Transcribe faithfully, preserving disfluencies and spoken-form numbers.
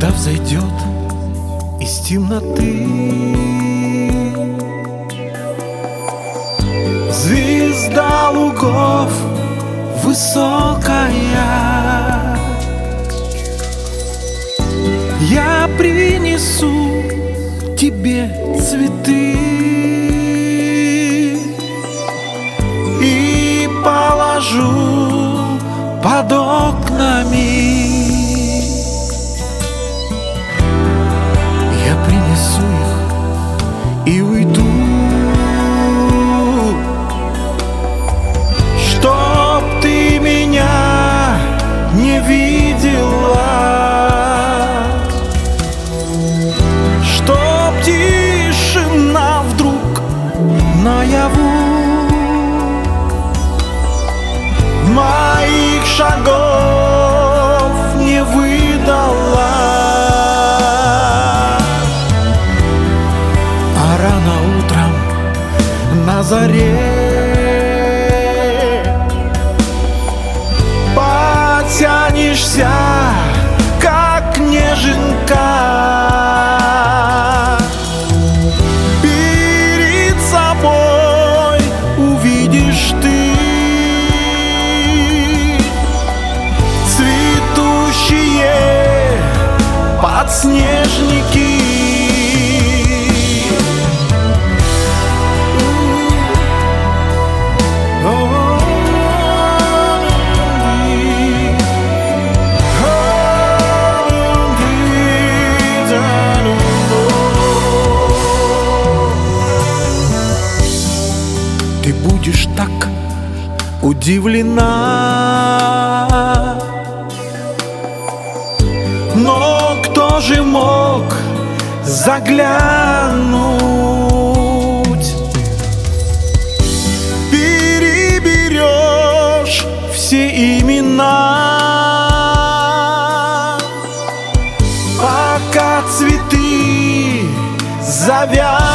Когда взойдет из темноты звезда лугов высокая, я принесу тебе цветы и положу под окнами. Я принесу их и уйду, чтоб ты меня не видела, чтоб тишина вдруг наяву моих шагов не выдала. А рано утром на заре потянешься, как неженка. Перед собой увидишь ты цветущие подснежники. Ты будешь так удивлена, но кто же мог заглянуть? Переберешь все имена, пока цветы завянут.